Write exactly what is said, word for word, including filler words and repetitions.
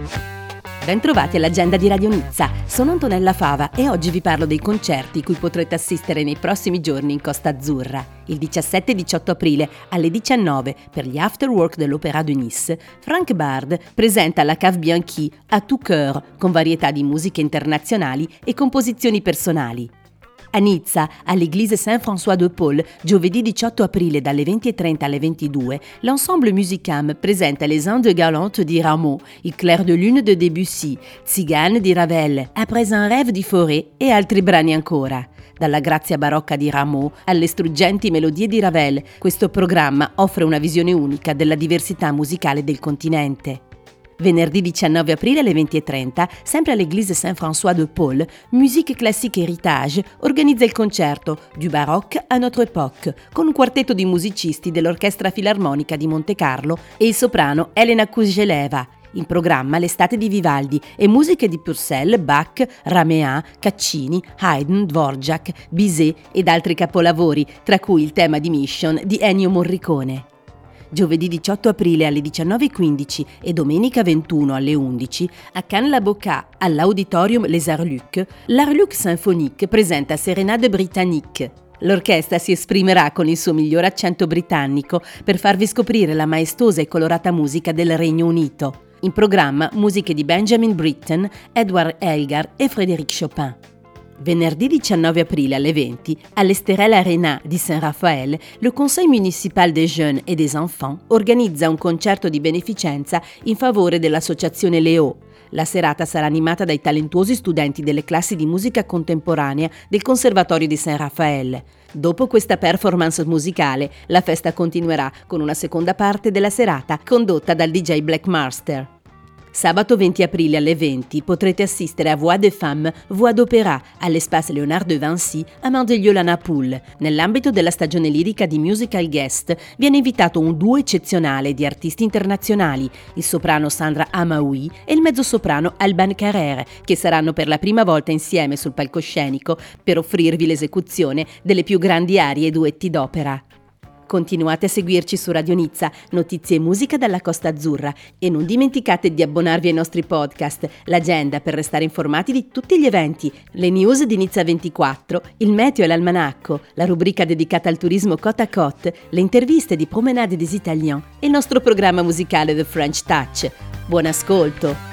Bentrovati all'agenda di Radio Nizza, sono Antonella Fava e oggi vi parlo dei concerti cui potrete assistere nei prossimi giorni in Costa Azzurra. Il diciassette e diciotto aprile alle diciannove per gli After Work dell'Opéra de Nice, Frank Bard presenta la Cave Bianchi a tout cœur con varietà di musiche internazionali e composizioni personali. A Nizza, all'Église Saint-François de Paul, giovedì diciotto aprile dalle venti e trenta alle ventidue, l'Ensemble Musicam presenta Les Indes galantes di Rameau, Il clair de lune de Debussy, Tzigane di Ravel, Après un rêve di Fauré e altri brani ancora. Dalla grazia barocca di Rameau alle struggenti melodie di Ravel, questo programma offre una visione unica della diversità musicale del continente. Venerdì diciannove aprile alle venti e trenta, sempre all'Église Saint-François de Paul, Musique Classique Héritage organizza il concerto Du Baroque à notre époque con un quartetto di musicisti dell'Orchestra Filarmonica di Montecarlo e il soprano Elena Kuzheleva. In programma l'estate di Vivaldi e musiche di Purcell, Bach, Rameau, Caccini, Haydn, Dvorak, Bizet ed altri capolavori, tra cui il tema di Mission di Ennio Morricone. Giovedì diciotto aprile alle diciannove e quindici e domenica ventuno alle undici a Cannes-la-Boca all'Auditorium Les Arluc, l'Arluc Symphonique presenta Sérénade Britannique. L'orchestra si esprimerà con il suo miglior accento britannico per farvi scoprire la maestosa e colorata musica del Regno Unito. In programma musiche di Benjamin Britten, Edward Elgar e Frédéric Chopin. Venerdì diciannove aprile alle venti, all'Esterel Arena di Saint-Raphaël, le Conseil municipal des jeunes et des enfants organizza un concerto di beneficenza in favore dell'associazione Léo. La serata sarà animata dai talentuosi studenti delle classi di musica contemporanea del Conservatorio di Saint-Raphaël. Dopo questa performance musicale, la festa continuerà con una seconda parte della serata condotta dal D J Black Master. Sabato venti aprile alle venti potrete assistere a Voix des Femmes, Voix d'Opéra all'Espace Léonard de Vinci a Mandelieu-la-Napoule. Nell'ambito della stagione lirica di Musical Guest viene invitato un duo eccezionale di artisti internazionali, il soprano Sandra Amaoui e il mezzosoprano Alban Carrère, che saranno per la prima volta insieme sul palcoscenico per offrirvi l'esecuzione delle più grandi arie e duetti d'opera. Continuate a seguirci su Radio Nizza, notizie e musica dalla Costa Azzurra e non dimenticate di abbonarvi ai nostri podcast, l'agenda per restare informati di tutti gli eventi, le news di Nizza ventiquattro, il meteo e l'almanacco, la rubrica dedicata al turismo côte à côte, le interviste di Promenade des Italiens e il nostro programma musicale The French Touch. Buon ascolto!